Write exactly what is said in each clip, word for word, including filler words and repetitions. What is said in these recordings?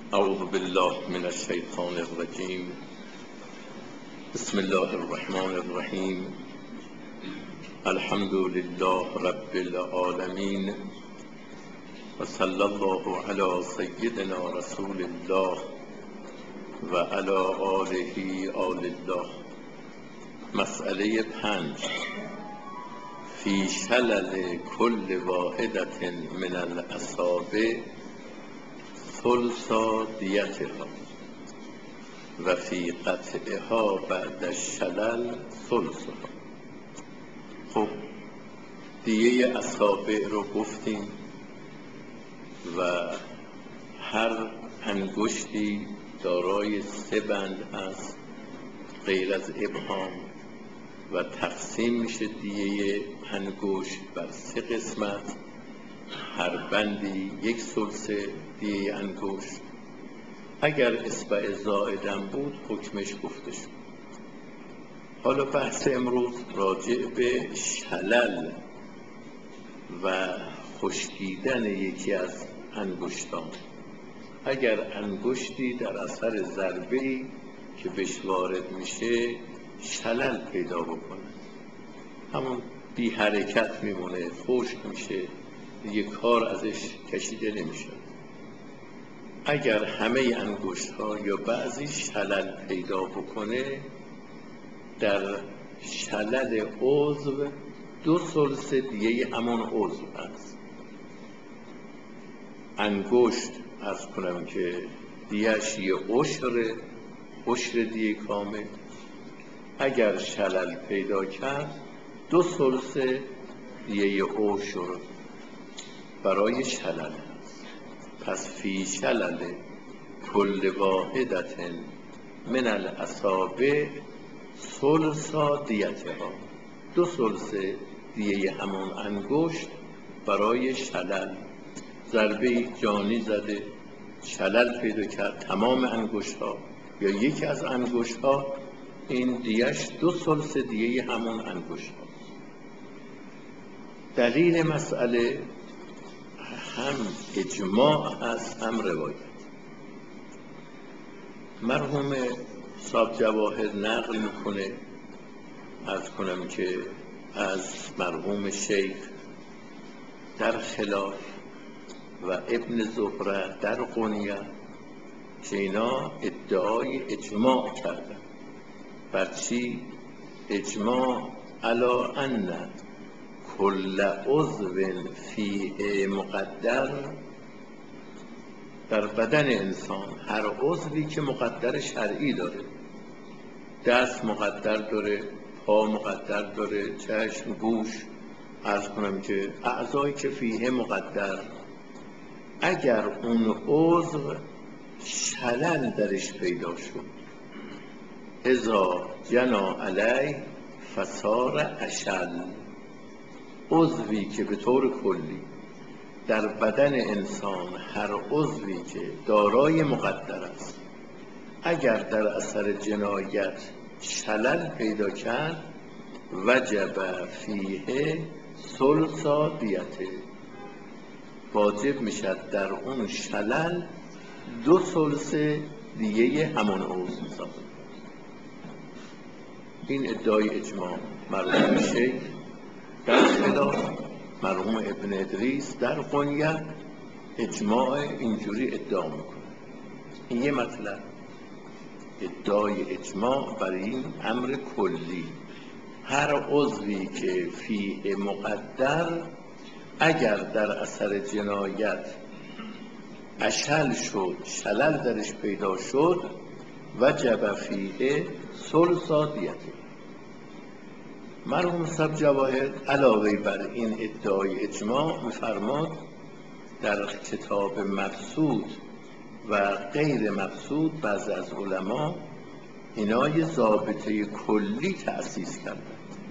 اعوذ بالله من الشیطان الرجیم. بسم الله الرحمن الرحیم. الحمد لله رب العالمین و صلی الله علی سیدنا رسول الله و علی آله آل الله. مسئله پنج: فی شلل کل واحدت من الاصابع ثلث دیتها و فی قطعها بعد الشلل ثلثها. خب دیه اصابع رو گفتیم و هر انگشتی دارای سه بند هست غیر از ابهام و تقسیم میشه دیه انگشت بر سه قسمت، هر بندی یک ثلث دیه انگشت. اگر اصبع زائدم بود حکمش گفته شد. حالا بحث امروز راجع به شلل و خشکیدن یکی از انگشتان. اگر انگشتی در اثر ضربه‌ای که بهش وارد میشه شلل پیدا بکنه، همون بی حرکت میمونه، خشک میشه، دیگه کار ازش کشیده نمیشه. اگر همه انگشت ها یا بعضی شلل پیدا بکنه، در شلل عضو دو ثلث دیه همون عضو هست. انگشت عرض کنم که دیهش یه عشر عشر دیه کامل. اگر شلل پیدا کرد دو ثلث دیه عشر برای شلل هست. پس فی شلل کل واحدت من الاصابع ثلث دیتها، دو ثلث دیه همون انگشت برای شلل. ضربه جانی زده، شلل پیدا کرد تمام انگشت ها یا یکی از انگشت ها، این دیهش دو ثلث دیه همون انگشت ها. دلیل مسئله هم اجماع هست هم روایت. مرحوم صاحب جواهر نقل میکنه، عرض کنم که از مرحوم شیخ در خلاف و ابن زهره در غنیه که اینا ادعای اجماع کردن. بر چی؟ اجماع علی ان کل عضو فیه مقدر، در بدن انسان هر عضوی که مقدر شرعی داره، دست مقدر داره، پا مقدر داره، چشم، گوش، عرض کنم که اعضایی که فیه مقدر، اگر اون عضو شلل درش پیدا شد، اذا جنا علیه فصار اشل، عضوی که به طور کلی در بدن انسان هر عضوی که دارای مقدر است، اگر در اثر جنایت شلل پیدا کرد وجب فیه ثلث دیته، واجب میشد در اون شلل دو ثلث دیه همون عضو میسازد. این ادعای اجماع مرحوم شیخ در خلاف مرحوم ابن ادریس در غنیه اجماع اینجوری ادعا میکنه. این یه مطلب، ادعای اجماع برای این امر کلی، هر عضوی که فیه مقدر اگر در اثر جنایت اشل شد، شلل درش پیدا شد، وجب فیه ثلث دیته. مرحوم صاحب جواهر علاوه بر این ادعای اجماع می‌فرماد در کتاب مقصود و غیر مقصود بعضی از علما اینا یه ضابطه کلی تأسیس کردند.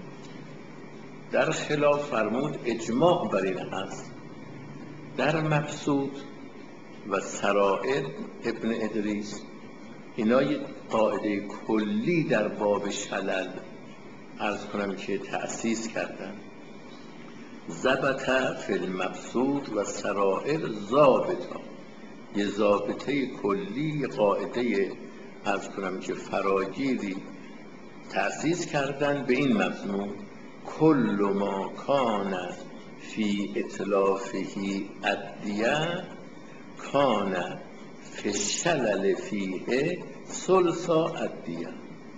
در خلاف فرمود اجماع بر این هست. در مقصود و سرائر ابن ادریس اینا یه قاعده کلی در باب شلل عرض کنم که تأسیس کردن. ضبط فی المقصود و سرائر ضابطا، یه ضابطه کلی، قاعده عرض کنم که فراگیری تأسیس کردن به این مضمون: کل ما کان فی اتلافه ادیه کان فی الشلل فیه ثلثا ادیه.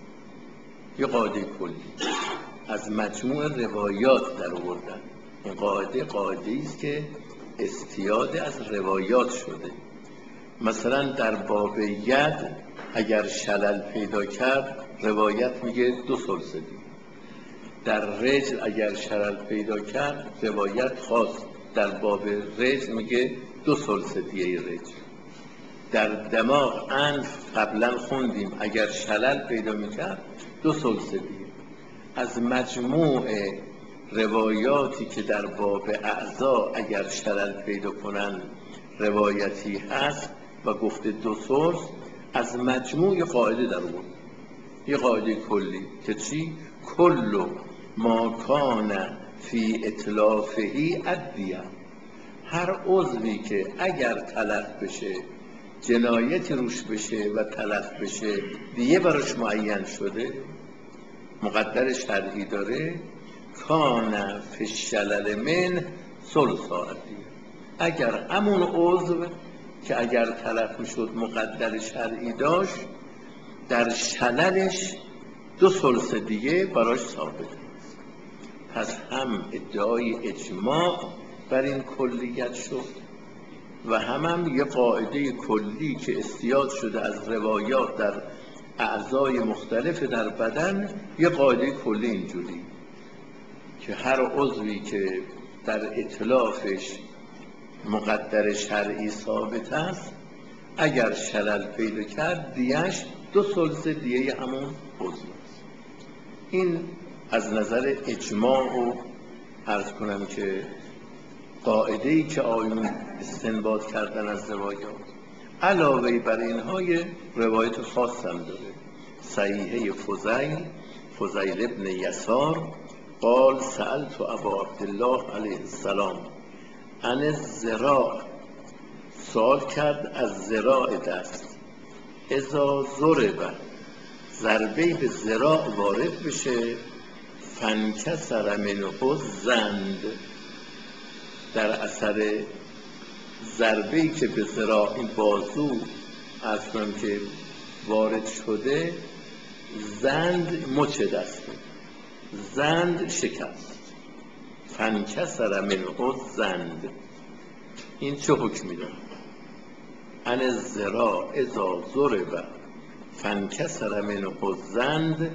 یه قاعده کلی از مجموع روایات در آوردن. این قاعده قاعده است که استیاد از روایات شده. مثلا در باب ید اگر شلل پیدا کرد روایت میگه دو ثلث دیه. در رجل اگر شلل پیدا کرد روایت خاص در باب رجل میگه دو ثلث دیه رجل. در دماغ انف قبلا خوندیم اگر شلل پیدا میکرد دو ثلث دیه. از مجموع روایاتی که در باب اعضا اگر شلل پیدا کنن روایتی هست و گفته دو ثلث، از مجموع قاعده در اون یه قاعده کلی که چی؟ کل ما کان فی اتلافه ادیه. هر عضوی که اگر تلف بشه، جنایتی روش بشه و تلف بشه، دیگه براش معین شده، مقدر شرعی داره، کان فی الشلل من ثلثا ادیه. اگر همون عضو که اگر تلف میشد مقدر شرعی داشت، در شللش دو ثلث دیگه براش ثابت است. پس هم ادعای اجماع بر این کلیت شد و هم هم یه قاعده کلی که استیاد شده از روایات در اعضای مختلف در بدن، یه قاعده کلی اینجوری که هر عضوی که در اتلافش مقدر شرعی ثابت است، اگر شلل پیدا کرد دیهش دو ثلث دیه همون عضو است. این از نظر اجماع و عرض کنم که قاعده‌ای که آیون استنباط کردن از روایات. علاوه بر اینها یه روایت خاص هم داره. صحیحه فضیل فضیل ابن یسار قال سألت ابا عبدالله علیه السلام عن الذراع، سوال کرد از ذراع دست. اذا ضرب، ضربه به ذراع وارد بشه، فانکسر منه زند، در اثر ضربه‌ای که به ذراع این بازو اصلا که وارد شده، زند مچ دسته، زند شکست. فانکسر منه زند، این چه حکمی داره؟ ان الذراع اذا ضرب فانکسر منه زند.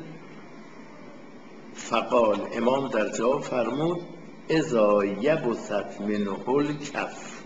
فقال، امام در جواب فرمود اذا یبست منه الکف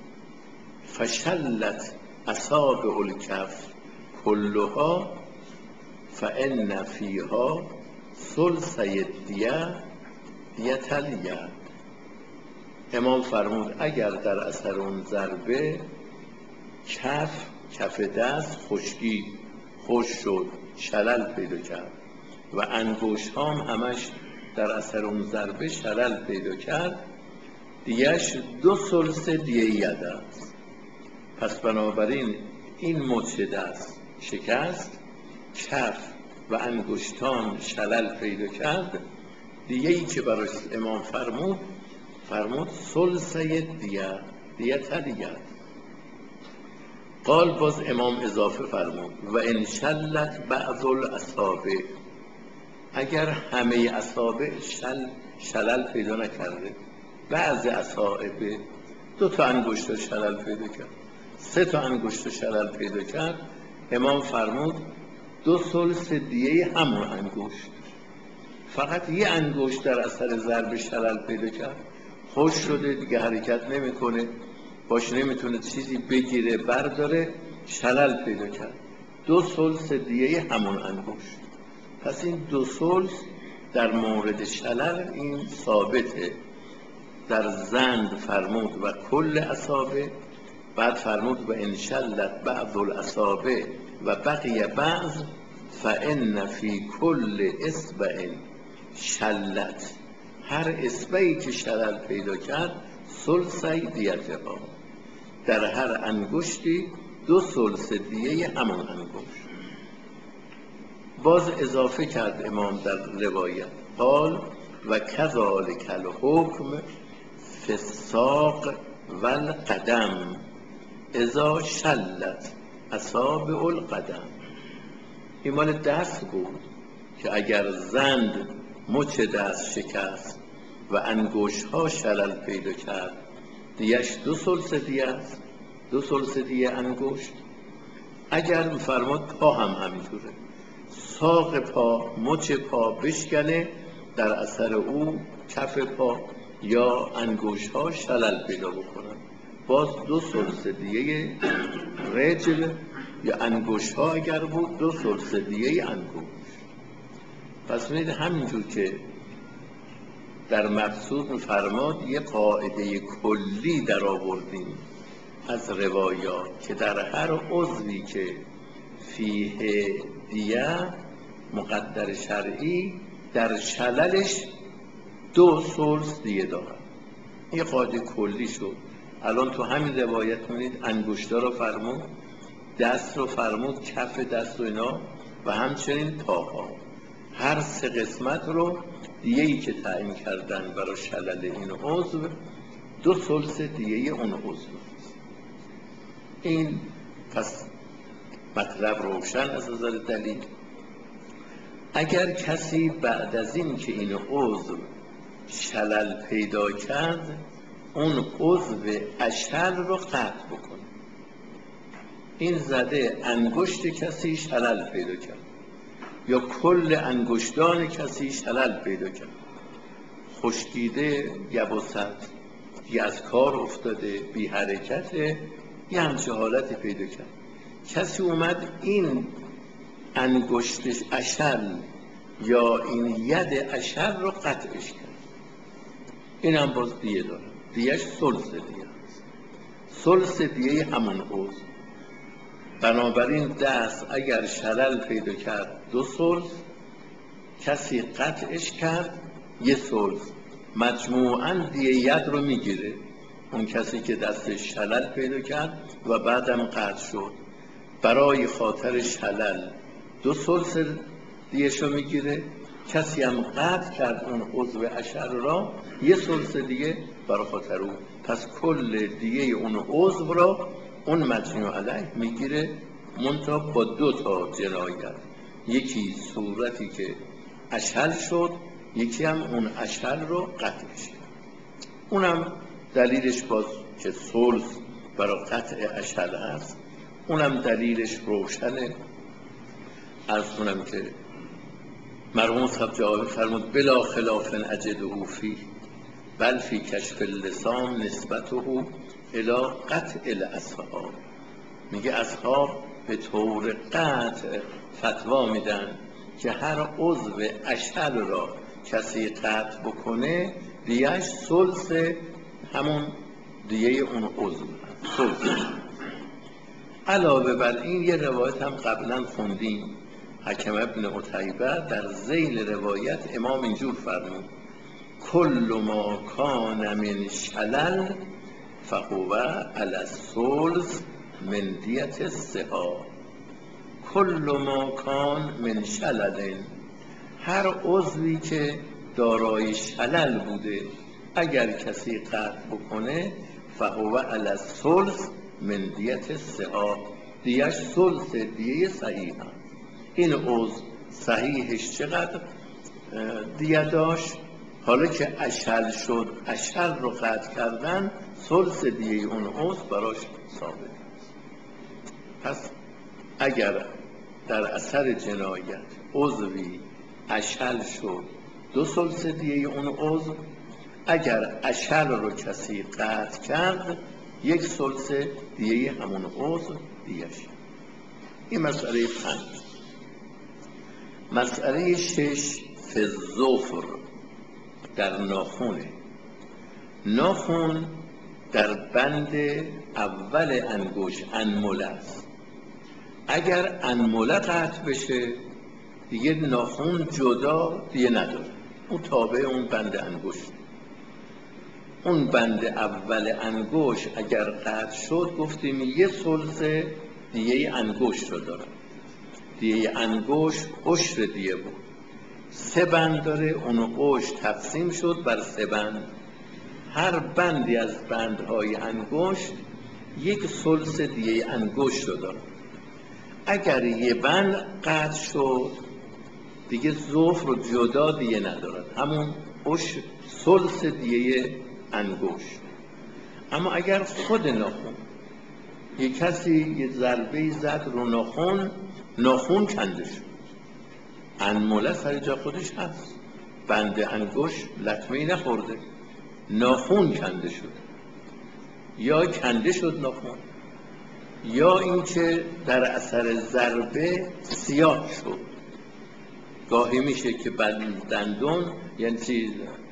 فشلت اصابع الکف کلها فان فیها ثلث دیه دیت الید. امام فرمود اگر در اثر اون ضربه کف کف دست خشکی خوش شد، شلل پیدا کرد و انگشت هم همش در اثر اون ضربه شلل پیدا کرد، دیهش دو ثلث دیه ید است. پس بنابراین این مچ دست شکست، کف و انگشتان شلل پیدا کرد، دیه‌ای که براش امام فرمود فرمود ثلث دیه دیت الید. قال، باز امام اضافه فرمود و ان شلت بعض الاصابع، اگر همه اصابع شل شلل پیدا نکرده، بعض اصابع دو تا انگشت شلل پیدا کرد، سه تا انگشت شلل پیدا کرد، امام فرمود دو ثلث دیه همون انگشت. فقط یه انگشت در اثر ضرب شلل پیدا کرد، خوش شده دیگه، حرکت نمیکنه، باش نمیتونه چیزی بگیره برداره، شلل پیدا کرد، دو ثلث دیه همون انگشت. پس این دو ثلث در مورد شلل این ثابته. در زند فرمود و کل اصابع، بعد فرمود و ان شلت بعض الاصابع و بقی بعض فان فی کل اصبع شلت، هر اصبعی که شلل پیدا کرد ثلثی دیتها. در هر انگشتی دو ثلث دیه همون انگشت. باز اضافه کرد امام در روایت قال و کذالک الحکم فی الساق و القدم اذا شلت اصابع القدم. این مال دست بود که اگر زند مچ دست شکست و انگشت ها شلل پیدا کرد دیش دو ثلث دیه است، دو ثلث دیه انگشت. اگر میفرماد پا هم همینطوره، ساق پا مچ پا بشکنه در اثر او کف پا یا انگشت ها شلل پیدا بکنن، باز دو ثلث دیه رجل یا انگشت ها اگر بود دو ثلث دیه انگشت. پس می‌بینید همینجور که در مقصود می‌فرماد یه قاعده کلی در آوردیم از روایات که در هر عضوی که فیه دیه مقدر شرعی در شللش دو ثلث دیه دارد. این قاعده کلی شد. الان تو همین روایت می‌بینید انگشتا رو فرمود، دست رو فرمود، کف دست و اینا و همچنین پاها، هر سه قسمت رو دیه‌ای که تعیین کردن برای شلل این عضو دو ثلث دیه اون عضو. این پس مطلب روشن از نظر دلیل. اگر کسی بعد از این که این عضو شلل پیدا کرد اون عضو اشل رو قطع بکنه، این زده انگشت کسی شلل پیدا کرد یا کل انگشتان کسی شلل پیدا کرد، خشکیده، یبست، یا از کار افتاده، بی حرکته، یه همچه حالتی پیدا کرد. کسی اومد این انگشتش اشل یا این ید اشل رو قطعش کرد، این هم باز دیه داره، دیهش ثلث دیه هست، ثلث دیه همون عضو. بنابراین دست اگر شلل پیدا کرد دو ثلث، کسی قطعش کرد یه ثلث، مجموعاً دیه ید رو میگیره اون کسی که دستش شلل پیدا کرد و بعدم قطع شد، برای خاطر شلل دو ثلث دیهشو میگیره، کسی هم قطع کرد اون عضو اشر را یه ثلث دیه برای خاطر اون، پس کل دیه اون عضو را اون مجموع علیه میگیره، منتها با دو تا جنایت، یکی صورتی که اشل شد، یکی هم اون اشل رو قطعش کرد. اونم دلیلش باز که ثلث برای قطع اشل هست، اونم دلیلش روشنه. عرض کنم که مرحوم صاحب جواب فرمود بلا خلاف اجده فی بل فی کشف اللسان نسبته الی قطع الاصحاب. میگه اصحاب به طور قطع فتوا میدن که هر عضو اشل را کسی قطع بکنه دیهش ثلث همون دیه اون عضو ثلث. علاوه بر این یه روایت هم قبلا خوندیم، حکم ابن عتیبه در ذیل روایت امام اینجور فرمود کل ما کان من شلل فهو علی الثلث من دیت السها. کل ما کان من شلل، هر عضوی که دارای شلل بوده اگر کسی قطع بکنه فهو علی الثلث من دیت السها، دیهش ثلث دیه صحیح هم. این عضو صحیحش چقدر دیه داشت؟ حالا که اشل شد، اشل رو قطع کردن، ثلث دیه اون عضو براش ثابت است. پس اگر در اثر جنایت عضوی اشل شد دو ثلث دیه اون عضو، اگر اشل رو کسی قطع کرد یک ثلث دیه همون عضو دیهش. این مسئله پنج. مسئله شش فی الظفر، در ناخونه. ناخون در بند اول انگشت انمله است. اگر انمله قطع بشه دیگه ناخون جدا دیگه نداره، اون تابع اون بند انگشت. اون بند اول انگشت اگر قطع شد گفتیم یه ثلث دیه انگشت رو داره. دیه انگشت عشر دیه بود، سه بند داره، اون عشر تقسیم شد بر سه بند. هر بندی از بندهای انگشت یک ثلث دیه انگشت رو داره. اگر یه بند قطع شد دیگه ظفر رو جدا دیه ندارد، همون عشر ثلث دیه انگشت. اما اگر خود ناخن، یک کسی یه ضربه زد رو ناخن، ناخن کنده شد، انمله سر جا خودش هست، بند انگشت لطمه‌ای نخورده، ناخن کنده شد، یا کنده شد ناخن، یا اینکه در اثر ضربه سیاه شد. گاهی میشه که دندون یعنی چیز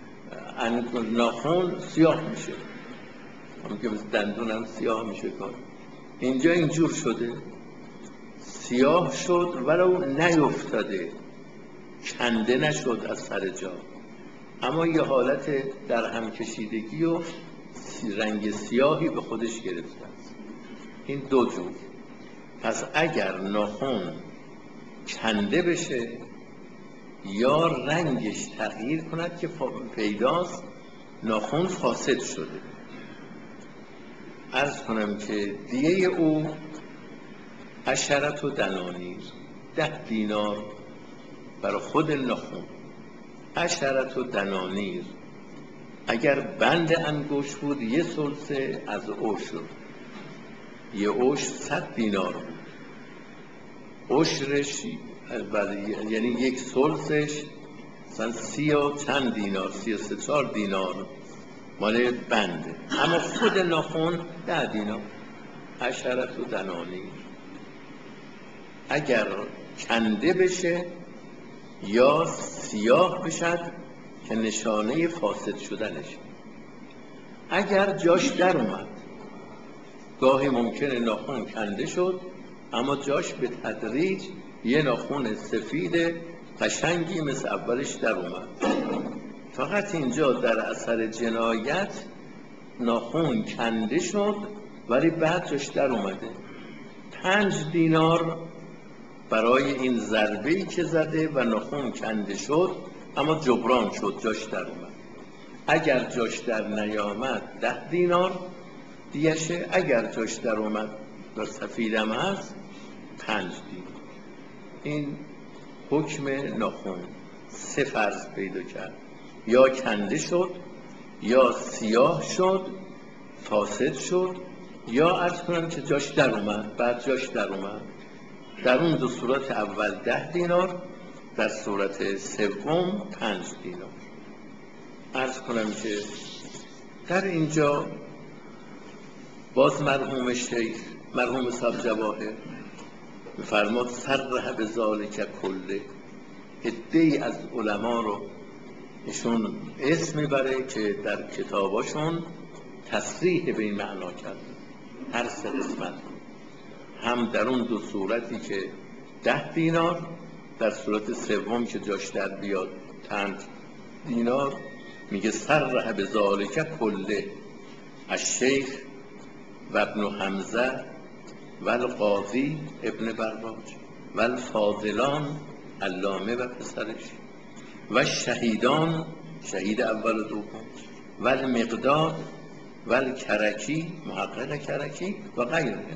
ناخن سیاه میشه، همون که دندون هم سیاه میشه. کار اینجا اینجور شده، سیاه شد ولو نیفتاده، کنده نشد از سر جا، اما یه حالت در هم کشیدگی و رنگ سیاهی به خودش گرفته است. این دو جور. پس اگر ناخن کنده بشه یا رنگش تغییر کند که پیداست ناخن فاسد شده. عرض کنم که دیه او عشرت و دنانیر، ده دینار برای خود ناخن، عشرت و دنانیر. اگر بند انگشت بود یه ثلث از عشر، یه عشر صد دینار بود، عشرش یعنی یک ثلثش مثلا سی و چند دینار، سی و سه چهار دینار مال بنده. اما خود ناخن ده دینار، عشرت و دنانیر. اگر کنده بشه یا سیاه بشد که نشانه فاسد شدنش. اگر جاش در اومد، گاهی ممکنه ناخن کنده شد اما جاش به تدریج یه ناخن سفید قشنگی مثل اولش در اومد. فقط اینجا در اثر جنایت ناخن کنده شد ولی بعد جاش در اومده. پنج دینار برای این ضربه‌ای که زده و ناخن کنده شد اما جبران شد، جاش در اومد. اگر جاش در نیامد ده دینار دیشه، اگر جاش در اومد و سفیدم هست پنج دینار. این حکم ناخن سه فرض پیدا کرد، یا کنده شد یا سیاه شد فاسد شد، یا عرض کنم که جاش در اومد، بعد جاش در اومد. در اون دو صورت اول ده دینار، در صورت سوم پنج دینار. عرض کنم که در اینجا باز مرحوم شیخ مرحوم صاحب جواهر می‌فرماد صرح بذالک کله. عده‌ای از علما رو ایشون اسم میبره که در کتاباشون تصریح به این معنا کرد. هر سه قسمت هم در اون دو صورتی که ده دینار، در صورت سوم که جاش در بیاد پنج دینار، میگه صرح بذالک کله الشیخ و ابن حمزه و القاضی ابن براج و الفاضلان علامه و پسرش و شهیدان، شهید اول و دوم، و المقداد و الکرکی محقق کرکی و غیره.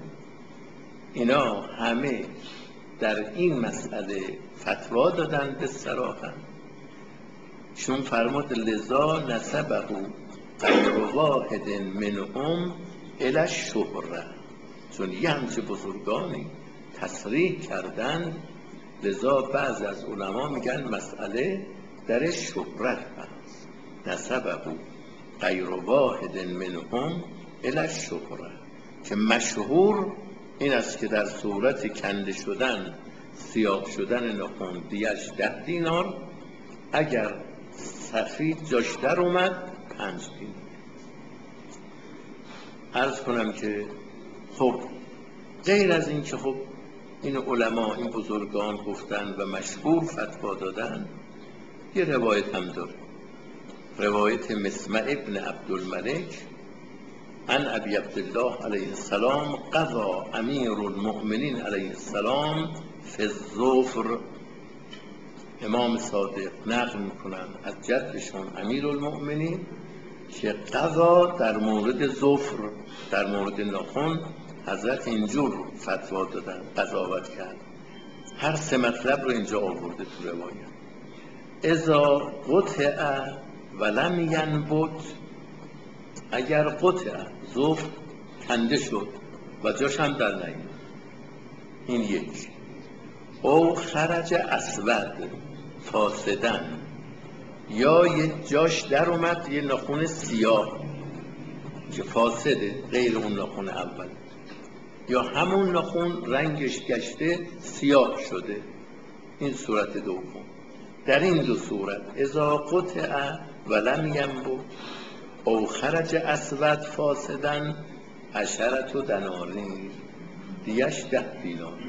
اینا همه در این مسئله فتوا دادن به صراحت. چون فرمود لذا نسبه غیر واحد منهم الی الشهره، چون یه همچه بزرگانی تصریح کردن، لذا بعض از علما میگن مسئله در شهرت هست. نسبه غیر واحد منهم الی الشهره، که مشهور این است که در صورت کنده شدن سیاه شدن ناخن دیش ده دینار، اگر سفید جاش در اومد پنج دینار. عرض کنم که خب غیر از این که خب این علما این بزرگان گفتن و مشهور فتوا دادن، یه روایت هم داره. روایت مسمع ابن عبدالملک عن ابی عبدالله علیه السلام قضا امیر المؤمنین علیه السلام فی الظفر. امام صادق نقل میکنن از جدشون امیر المؤمنین که قضا در مورد ظفر، در مورد ناخن، حضرت اینجور فتوا دادن، قضاوت کرد. هر سه مطلب رو اینجا آورده تو روایت. اذا قطع ولم ینبت، اگر قطع ظفر کنده شد و جاش هم در نیامد، این یک. او خرج اسود فاسدن، یا یه جاش در اومد یه ناخن سیاه که فاسده غیر اون ناخن اول، یا همون ناخن رنگش گشته سیاه شده، این صورت دوم. در این دو صورت اذا قطع ولم ینبت او خرج اسود فاسدن عشرت و دنانیر، دیش ده دینار.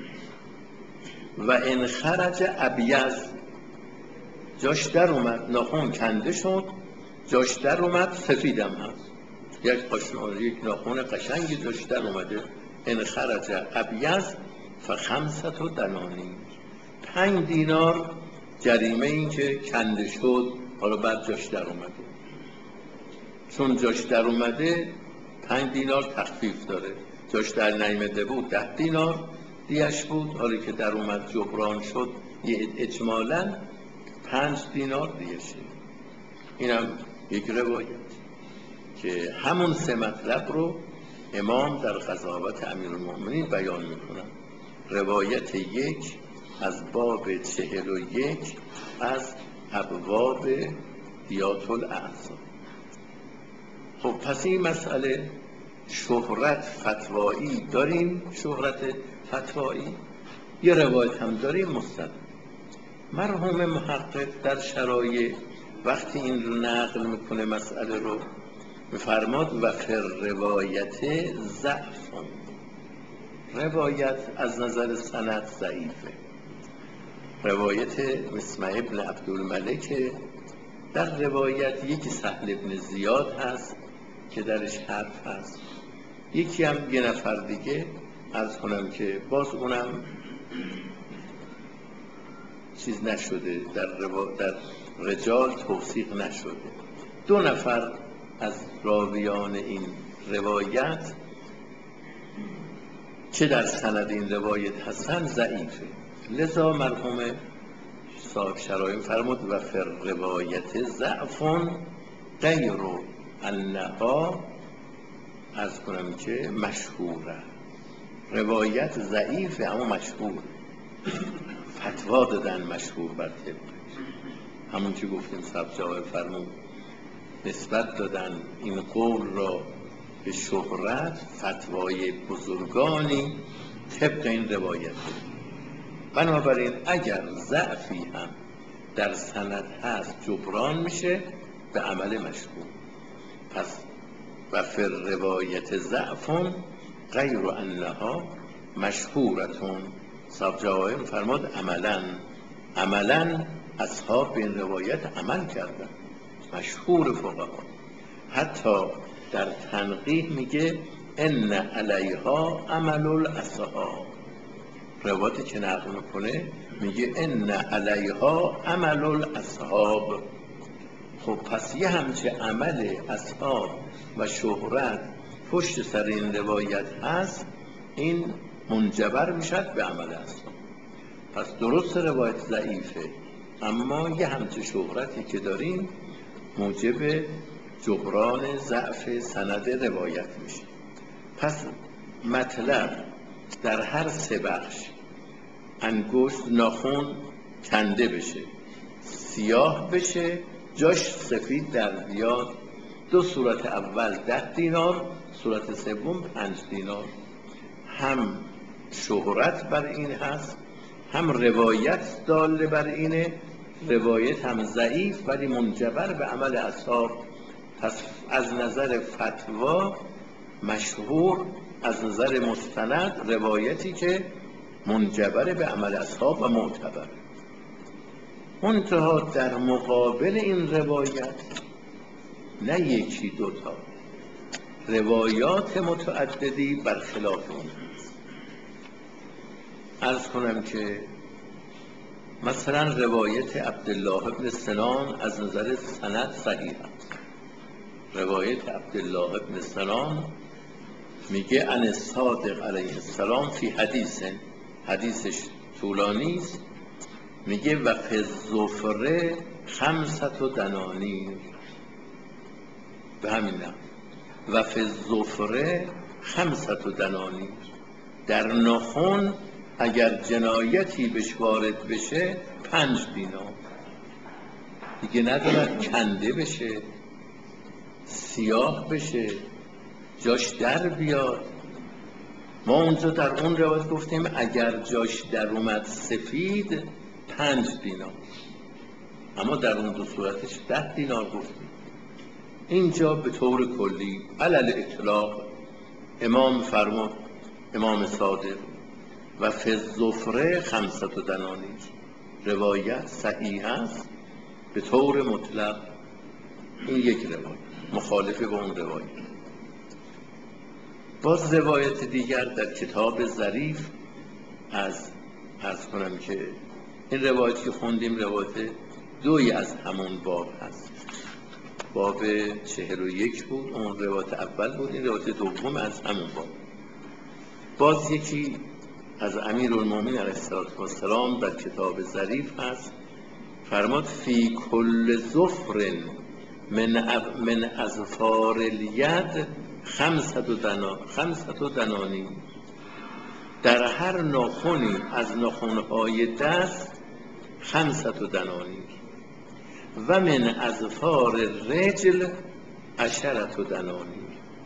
و ان خرج ابیض، جاش در اومد ناخن کنده شد، جاش در اومد سفیدم هست، یک قشنه یک ناخن قشنگی جاش در اومده. ان خرج ابیض فخمسة و دنانیر، پنج دینار جریمه این که کنده شد حالا بعد جاش در اومده. چون جاش در اومده پنج دینار تخفیف داره، جاش در نیامده بود ده دینار دیش بود، حالی که در اومد جبران شد یه اجمالاً پنج دینار دیشه. اینم یک روایت که همون سه مطلب رو امام در قضاوت امیرالمؤمنین بیان میکنن. روایت یک از باب چهل و یک از ابواب دیات الاعضا. خب پس این مسئله شهرت فتوایی داریم، شهرت فتوایی. یه روایت هم داریم مستند. مرحوم محقق در شرایع وقتی این رو نقل میکنه مسئله رو میفرماد و فر روایت ضعف، روایت از نظر سند ضعیفه. روایت مسمع ابن عبدالملک، در روایت یکی سهل ابن زیاد هست که درش حرف هست، یکی هم یه نفر دیگه عرض کنم که باز اونم چیز نشده، در, روا... در رجال توثیق نشده. دو نفر از راویان این روایت که در سند این روایت هستن ضعیفه. لذا مرحوم صاحب شرایع فرمود و فر روایت ضعف غیر انها، از کنم که مشهوره. روایت ضعیفه اما مشهور، فتوا دادن مشهور بر طبقش. همون که گفتیم صاحب جواب فرمود نسبت دادن این قول را به شهرت، فتوای بزرگانی طبق این روایت. بنابراین اگر ضعفی هم در سند هست جبران میشه به عمل مشهور. پس و فر روایت ضعف غیر انها مشهورتون، صاحب جواهر فرماد عملا عملا اصحاب به این روایت عمل کردن، مشهور فقها. حتی در تنقیح میگه ان علیها عمل الاصحاب، روایتی که نقل میکنه میگه ان علیها عمل الاصحاب. خب پس یه همچه عمل اصحاب و شهرت پشت سر این روایت هست، این منجبر میشد به عمل اصحاب. پس درست روایت ضعیفه، اما یه همچه شهرتی که داریم موجب جبران ضعف سند روایت میشه. پس مطلب در هر سه بخش انگشت ناخن کنده بشه، سیاه بشه، جاش سفید در بیاد، دو صورت اول ده دینار، صورت سوم پنج دینار. هم شهرت بر این هست، هم روایت داله بر اینه، روایت هم ضعیف ولی منجبر به عمل اصحاب. پس از نظر فتوا مشهور، از نظر مستند روایتی که منجبر به عمل اصحاب و معتبر. منتها در مقابل این روایت نه یکی دوتا، روایات متعددی برخلاف اون. عرض کنم که مثلا روایت عبدالله ابن سنان از نظر سند صحیح است. روایت عبدالله ابن سنان میگه ان الصادق علیه السلام فی حدیث، حدیثش طولانی است، میگه و فی الظفر خمسة دنانیر، به همین نحو و فی الظفر خمسة دنانیر، در ناخن اگر جنایتی بهش وارد بشه پنج دینار. دیگه ندارد کنده بشه، سیاه بشه، جاش در بیاد. ما اونجا در اون روایت گفتیم اگر جاش در اومد سفید پنج دینار، اما در اون دو صورتش ده دینار گفتیم. اینجا به طور کلی علل اطلاق امام فرمود، امام صادق و فی الظفر خمسة دنانیر، روایت صحیح است به طور مطلق. این یک روایت مخالفه با اون روایت. باز روایت دیگر در کتاب ظریف از عرض کنم که این روایت که خوندیم روایت دوی از همون باب هست، باب چهل و یک بود، اون روایت اول بود، این روایت دوم از همون باب. باز یکی از امیرالمومنین علیه السلام در کتاب ظریف هست، فرمود فی کل ظفر من من اظفار الید خمسة دنا خمسة دنانی، در هر ناخنی از ناخنهای دست خمسة دنانی و من اظفار الرجل عشرة دنانی.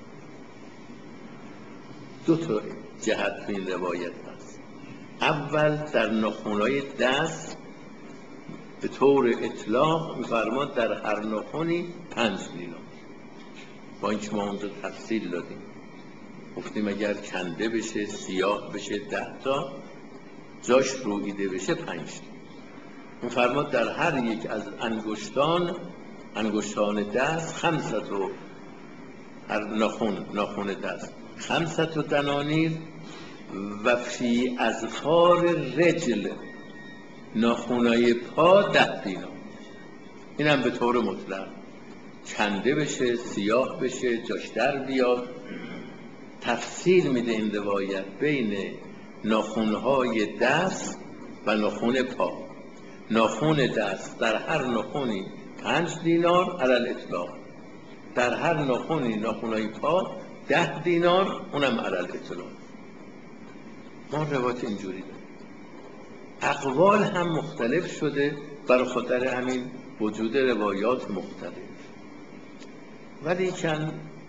دو تا جهت این روایت هست. اول در ناخنهای دست به طور اطلاق می‌فرماد در هر ناخنی پنج دینار، با اینکه ما اونجا تفصیل دادیم، گفتیم اگر کنده بشه، سیاه بشه ده تا، جاش رویده بشه پنج تا. می‌فرماد در هر یک از انگشتان انگشتان دست خمسة و هر ناخن ناخن دست خمسة دنانیر و فی اظفار رجل ناخنای پا ده دینار. این هم به طور مطلق، کنده بشه، سیاه بشه، جاش در بیاد. تفصیل میده این روایت بین ناخنهای دست و ناخن پا. ناخن دست در هر ناخنی پنج دینار علل اطلاق، در هر ناخنی ناخنهای پا ده دینار، اونم علل اطلاق. ما روایت اینجوری داریم. اقوال هم مختلف شده برای خاطر همین وجود روایات مختلف، ولی کن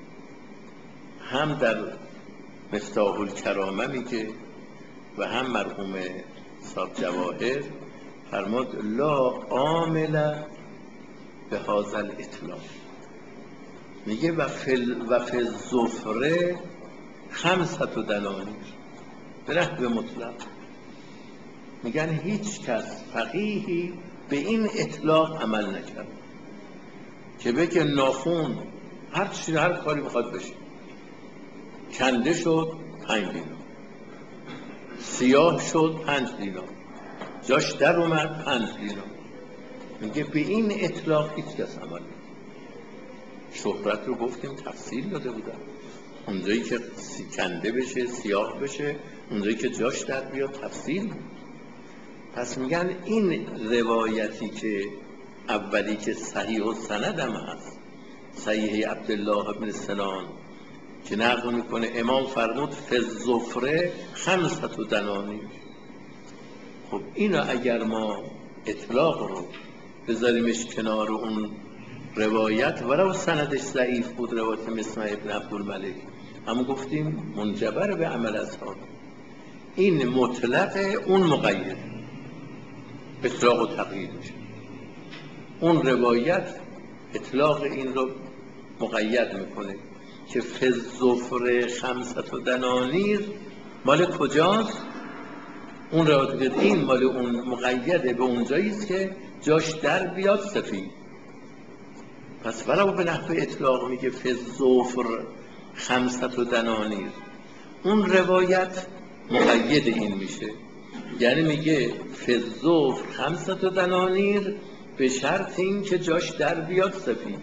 هم در مفتاح الکرامه میگه و هم مرحوم صاحب جواهر فرمود لا عامل به هذا الاطلاق، میگه و فی و فی الظفر خمسة دنانیر، به نحو مطلق. میگن هیچ کس فقیهی به این اطلاق عمل نکرد که بگه ناخن هر چی هر کاری بخواد بشه، کنده شد پنج دینار، سیاه شد پنج دینار، جاش در اومد پنج دینار. میگه به این اطلاق هیچ کس عمل نکرد. شهرت رو گفتیم تفصیل داده بودن، اونجایی که کنده بشه، سیاه بشه، اونجایی که جاش در بیاد تفصیل. پس میگن این روایتی که اولی که صحیح و سند هم هست، صحیح عبدالله ابن سنان که نقل میکنه امام فرمود فی الظفر خمسة دنانیر. خب اینو اگر ما اطلاق رو بذاریمش کنار اون روایت ولو سندش ضعیف بود، روایت مسمع ابن عبدالملک، اما گفتیم منجبر به عمل اصحاب، این مطلق اون مقید، اطلاق و تقیید میشه. اون روایت اطلاق این رو مقید میکنه که فی الظفر خمسة دنانیر مال کجاست؟ اون روایت این مال اون مقیده به اون جاییست که جاش در بیاد سفید. پس ولو به نحو اطلاق میگه فی الظفر خمسة دنانیر، اون روایت مقید این میشه، یعنی میگه فی الظفر خمسة دنانیر به شرط این که جاش در بیاد سفید.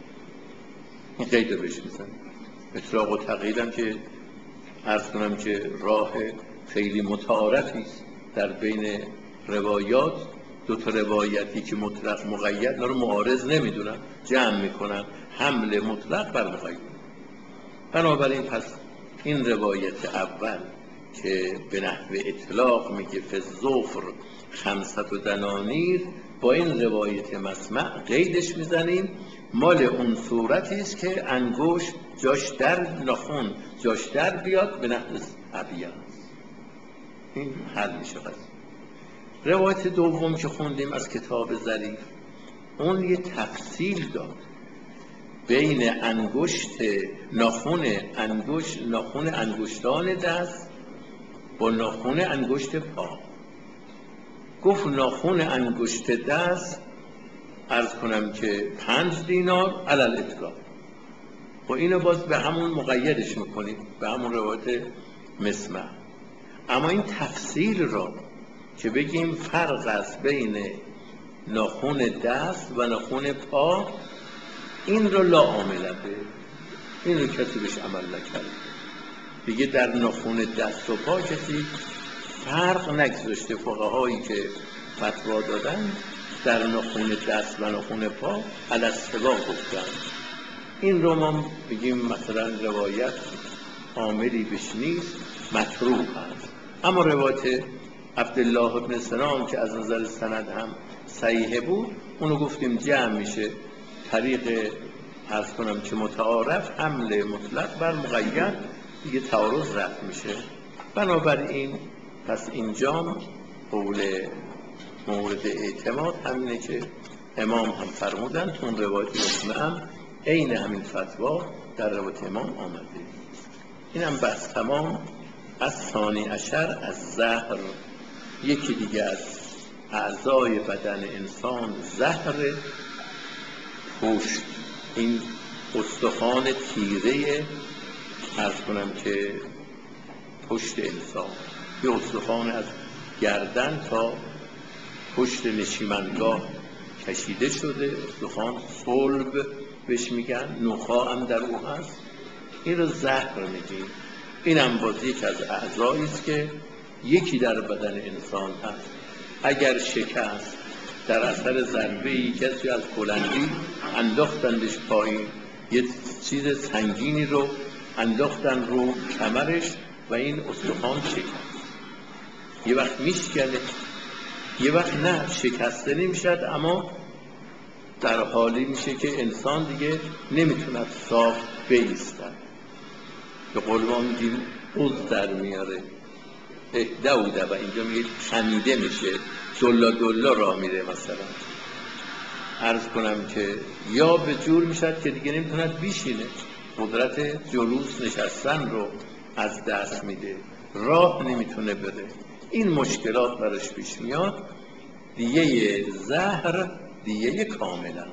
این قید رو بهش میزن. اطلاق و تقییدم که عرض کنم که راه خیلی متعارفی است در بین روایات. دو تا روایتی که مطلق مقید اینا رو معارض نمیدونن، جمع میکنن، حمل مطلق بر مقید. بنابراین پس این روایت اول که به نحو اطلاق میگه فی الظفر خمسة دنانیر، با این روایت مسمع قیدش میزنیم مال اون صورتی است که انگشت جاش در ناخن جاش در بیاد به نحو ابیض. این حل میشه. روایت دوم که خوندیم از کتاب ظریف، اون یه تفصیل داد بین انگشت ناخن انگشت ناخن انگشتان دست با ناخن انگشت پا. گفت ناخن انگشت دست عرض کنم که پنج دینار علی الاطلاق. و اینو باز به همون مقیدش میکنیم، به همون روایت مسمع. اما این تفصیل را که بگیم فرق است بین ناخن دست و ناخن پا، این رو لا عامل به، این رو کسی بهش عمل نکرد. دیگه در ناخن دست و پا کسی فرق نگذاشته. فقهایی که فتوا دادن در ناخن دست و ناخن پا علی السوا گفتن. این رو ما بگیم مثلا روایت عاملی بهش نیست، مطروح هست. اما روایت عبدالله ابن سلام که از نظر سند هم صحیح بود، اونو گفتیم جمع میشه. طریق عرض کنم که متعارف حمل مطلق بر مقید، دیگه تعارض رفت میشه. بنابراین پس اینجا قول مورد اعتماد همینه که امام هم فرمودن تو اون روایت مسمع عین همین فتوا در روایت امام آمده. این هم بس تمام. از ثانی عشر از زهر، یکی دیگه از اعضای بدن انسان زهر پشت، این استخوان تیره عرض کنم که پشت انسان، یه استخوان از گردن تا پشت نشیمنگاه کشیده شده، استخوان صلب بهش میگن، نخاع هم در او هست. این رو زهر میگیم. این هم باز یک از اعضایی است که یکی در بدن انسان هست. اگر شکست در اثر ضربه‌ای کسی از بلندی انداختندش پایین، یه چیز سنگینی رو انداختن رو کمرش و این استخوان شکست، یه وقت میشکنه، یه وقت نه شکسته نمیشد، اما در حالی میشه که انسان دیگه نمیتوند صاف بایستد. به قول ما میگیم عضو در میاره، اهدوده و اینجا میگه خمیده میشه، دلا دلا راه میره. مثلا عرض کنم که یا به جور میشد که دیگه نمیتوند بیشینه، قدرت جلوس نشستن رو از دست میده، راه نمیتونه بره. این مشکلات براش پیش میاد. دیگه زهر دیگه کاملا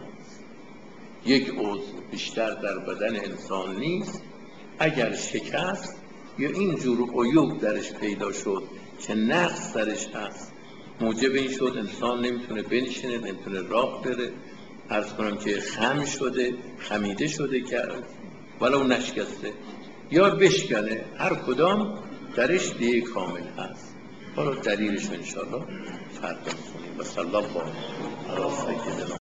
یک عضو بیشتر در بدن انسان نیست. اگر شکست یا اینجور عیوب درش پیدا شد که نقص درش هست، موجب این شد انسان نمیتونه بنشینه، نمیتونه راه بره، عرض کنم که خم شده، خمیده شده که ولو نشکسته یا بشکنه، هر کدام درش دیگه کامل هست. حالا دلیلش انشاءالله فردا می‌خونیم. و صلی الله علی سیدنا